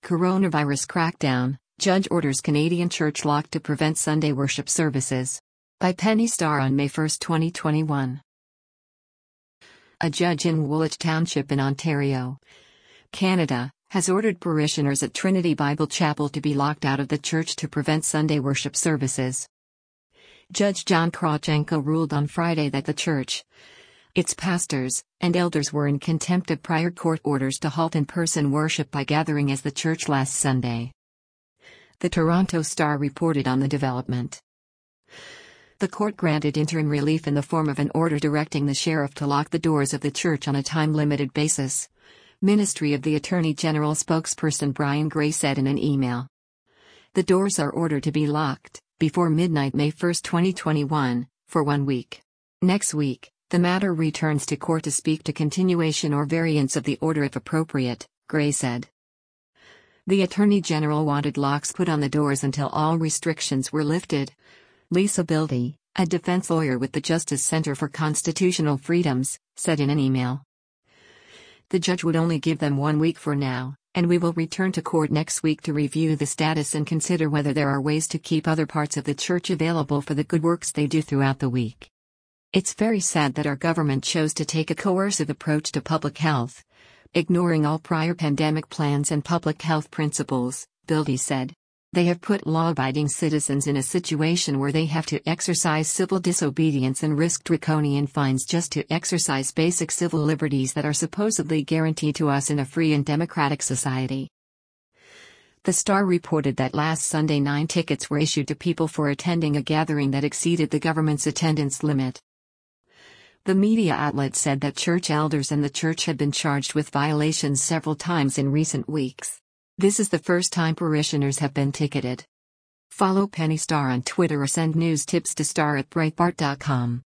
Coronavirus crackdown, judge orders Canadian church locked to prevent Sunday worship services. By Penny Starr on May 1, 2021. A judge in Woolwich Township in Ontario, Canada, has ordered parishioners at Trinity Bible Chapel to be locked out of the church to prevent Sunday worship services. Judge John Krochenko ruled on Friday that the church, its pastors, and elders were in contempt of prior court orders to halt in-person worship by gathering as the church last Sunday. The Toronto Star reported on the development. The court granted interim relief in the form of an order directing the sheriff to lock the doors of the church on a time-limited basis, Ministry of the Attorney General spokesperson Brian Gray said in an email. The doors are ordered to be locked before midnight May 1, 2021, for 1 week. Next week, the matter returns to court to speak to continuation or variance of the order if appropriate, Gray said. The Attorney General wanted locks put on the doors until all restrictions were lifted. Lisa Bildy, a defense lawyer with the Justice Center for Constitutional Freedoms, said in an email. The judge would only give them 1 week for now, and we will return to court next week to review the status and consider whether there are ways to keep other parts of the church available for the good works they do throughout the week. It's very sad that our government chose to take a coercive approach to public health, ignoring all prior pandemic plans and public health principles, Bildy said. They have put law-abiding citizens in a situation where they have to exercise civil disobedience and risk draconian fines just to exercise basic civil liberties that are supposedly guaranteed to us in a free and democratic society. The Star reported that last Sunday 9 tickets were issued to people for attending a gathering that exceeded the government's attendance limit. The media outlet said that church elders and the church had been charged with violations several times in recent weeks. This is the first time parishioners have been ticketed. Follow Penny Starr on Twitter or send news tips to star@breitbart.com.